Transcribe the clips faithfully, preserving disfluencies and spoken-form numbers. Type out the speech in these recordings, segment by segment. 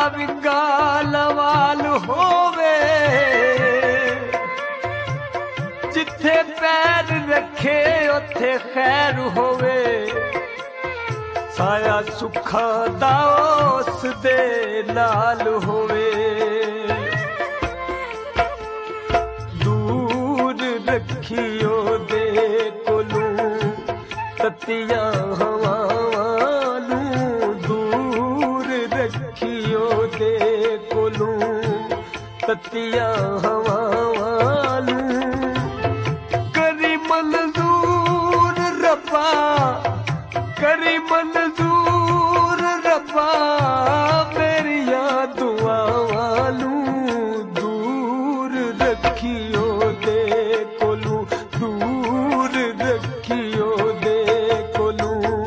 विंगा लवाल होवे, जिथे पैर रखे उथे खैर होवे, साया सुखा दा उस दे नाल होवे। दूर रखियो दे कोलू ततिया हवावां नूं, दूर रखियो दे कोलू ततिया हवावां नूं। करी मंजूर रब्बा, करी मंजूर रब्बा मेरिया दुआवां नूं। दूर रखियो दे कोलू, दूर रखियो दे कोलू।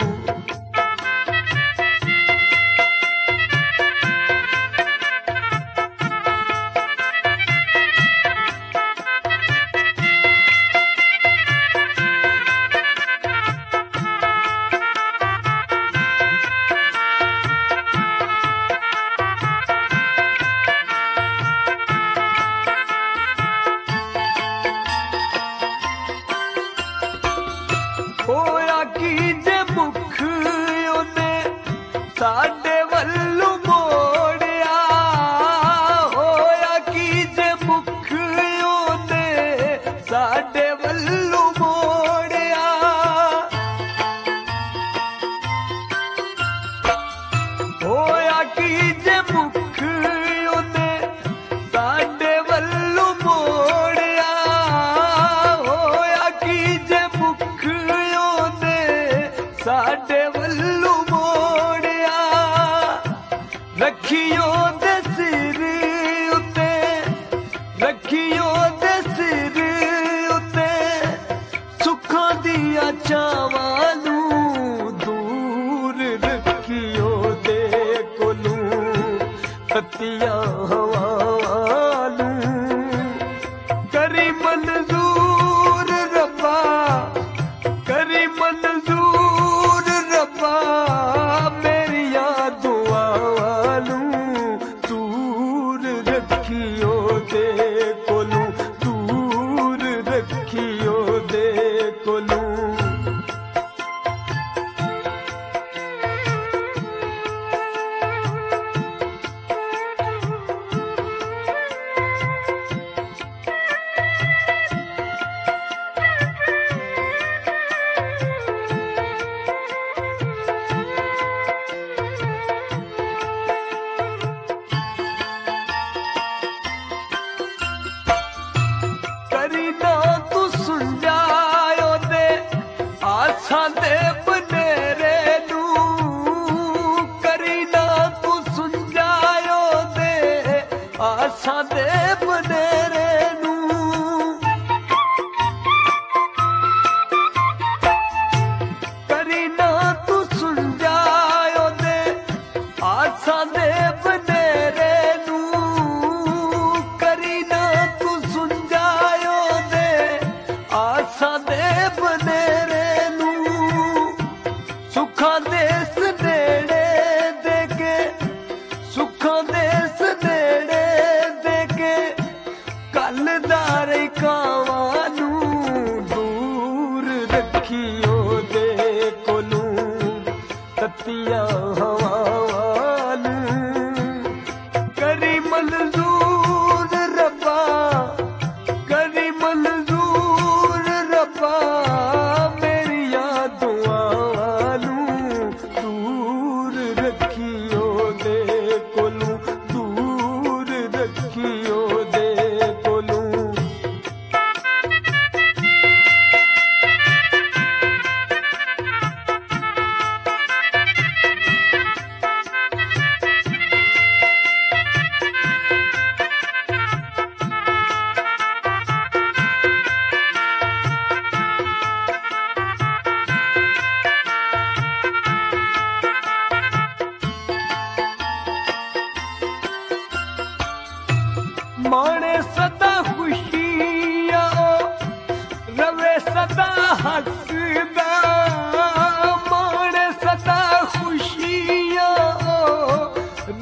होया की जे मुख ओने साडे वल्लू मोड़िया, होया की जे मुख ओने साडे वल्लू मोड़िया। होया की जे मुख ओने साडे वल्लू मोड़िया, होया की जे मुख साडे वल्लू मोड़िया। रखियो दे सिर उते, रखियो दे सिर उते सुखां दिया चावां नूं। दूर रखियो दे कोलू ततिया हवावां नूं। करी मंजूर रब्बा, करी मंजूर रब्बा मेरिया दुआवां नूं। दूर रखियो दे कोलू, दूर रखियो दे कोलू। करी ना तू सुन जायो दे आसां दे बनेरे नूं। करी ना तू सुन जायो दे आसां दे बनेरे नूं। करी ना तू सुन जायो दे आसां दे बनेरे नूं। करी ना तू सुन जायो दे आसां दे बनेरे नूं। सुखां दे सनेड़े दे के, सुखां दे सनेड़े दे के कल दारे कावां नूं। दूर रखियो दे कोलू ततिया हवावां नूं। करी मंजूर रब्बा, करी मंजूर रब्बा मेरिया दुआवां नूं। दूर रखियो दे कोलू, दूर रखियो दे कोलू।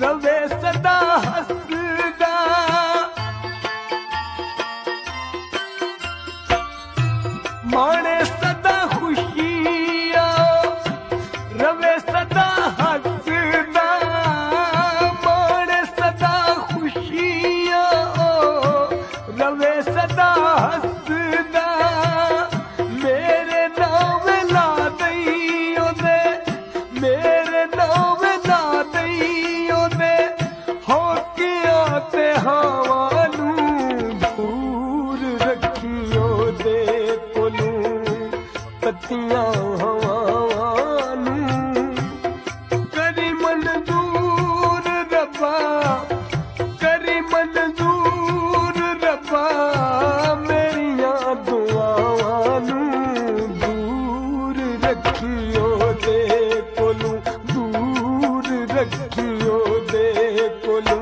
ਰਵੇ ਸਦਾ ਹੱਸਦਾ ਮਾਣੇ ਸਦਾ ਖੁਸ਼ੀਆਂ ਰਵੇ ਸਦਾ ਹੱਸਦਾ ਮਾਣੇ ਸਦਾ ਖੁਸ਼ੀਆਂ ਰਵੇ ਸਦਾ ਹੱਸਦਾ ਮੇਰੇ ਨਾਮ ਲਾ ਦਈ ਉਹਦੇ ਮੇਰੇ ਨਾਮ ਲਾ ਦਈ ਉਹਦੇ ਹੋਕਿਆਂ ਤੇ ਹਵਾ ਨੂੰ ਦੂਰ ਰੱਖੀ ਉਹਦੇ ਕੋਲੋਂ ਤੱਤੀਆਂ ਹਵਾਵਾਂ ਨੂੰ ਕਰੀ ਮਨਜ਼ੂਰ ਰੱਬਾ ਕਰੀ ਮਨਜ਼ੂਰ ਰੱਬਾ ਮੇਰੀਆਂ ਦੁਆਵਾਂ ਨੂੰ ਦੂਰ ਰੱਖੀ ਉਹਦੇ ਕੋਲੋਂ ਦੂਰ ਰੱਖੀ ਉਹਦੇ ਕੋਲੋਂ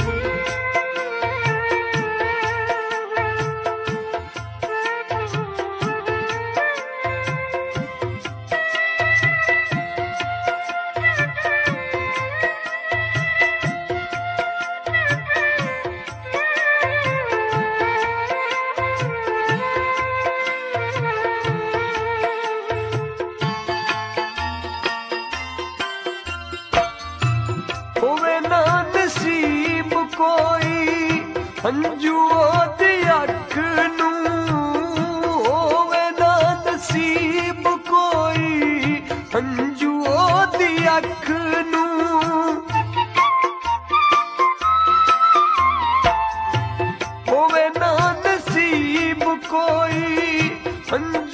ਹੋਵੇ ਨਾ ਨਸੀਬ ਕੋਈ ਹੰਝੂ ਉਹਦੀ ਅੱਖ ਨੂੰ ਹੋਵੇ ਨਾ ਨਸੀਬ ਕੋਈ ਹੰਝੂ ਉਹਦੀ ਅੱਖ ਨੂੰ ਹੋਵੇ ਨਾ ਨਸੀਬ ਕੋਈ ਹੰਝੂ